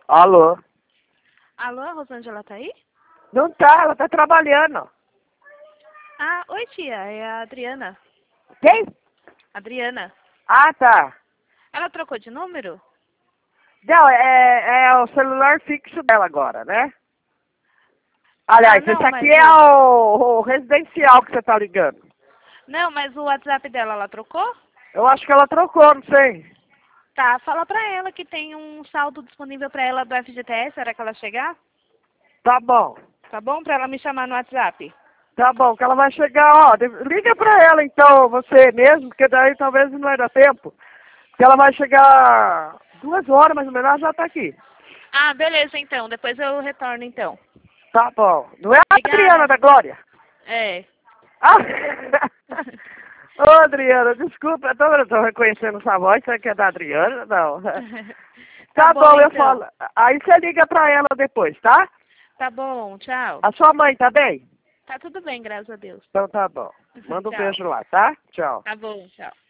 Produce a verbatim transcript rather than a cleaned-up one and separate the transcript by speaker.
Speaker 1: Alô?
Speaker 2: Alô, a Rosângela tá aí?
Speaker 1: Não tá, ela tá trabalhando.
Speaker 2: Ah, oi tia, é a Adriana.
Speaker 1: Quem?
Speaker 2: Adriana.
Speaker 1: Ah, tá.
Speaker 2: Ela trocou de número?
Speaker 1: Não, é, é o celular fixo dela agora, né?
Speaker 2: Ah,
Speaker 1: Aliás, esse
Speaker 2: não,
Speaker 1: aqui
Speaker 2: mas
Speaker 1: é
Speaker 2: o...
Speaker 1: o, o residencial que você tá ligando.
Speaker 2: Não, mas o WhatsApp dela, ela trocou?
Speaker 1: Eu acho que ela trocou, não sei.
Speaker 2: Tá, fala pra ela que tem um saldo disponível pra ela do F G T S, será que ela chegar?
Speaker 1: Tá bom.
Speaker 2: Tá bom? Pra ela me chamar no WhatsApp.
Speaker 1: Tá bom, que ela vai chegar, ó. de- Liga pra ela então, você mesmo, porque daí talvez não vai dar tempo. Que ela vai chegar duas horas mais ou menos, ela já tá aqui.
Speaker 2: Ah, beleza então, depois eu retorno então.
Speaker 1: Tá bom. Não é a Adriana
Speaker 2: Obrigada.
Speaker 1: da Glória?
Speaker 2: É.
Speaker 1: Ah! Ô, Adriana, desculpa, eu tô, eu tô reconhecendo essa voz, você que é da Adriana? Não.
Speaker 2: Tá
Speaker 1: Tá
Speaker 2: bom
Speaker 1: bom, eu
Speaker 2: então.
Speaker 1: falo. Aí você liga pra ela depois, tá?
Speaker 2: Tá bom, tchau.
Speaker 1: A sua mãe tá bem?
Speaker 2: Tá tudo bem, graças a Deus.
Speaker 1: Então tá bom. Manda um
Speaker 2: Tchau.
Speaker 1: beijo lá, tá? Tchau.
Speaker 2: Tá bom, tchau.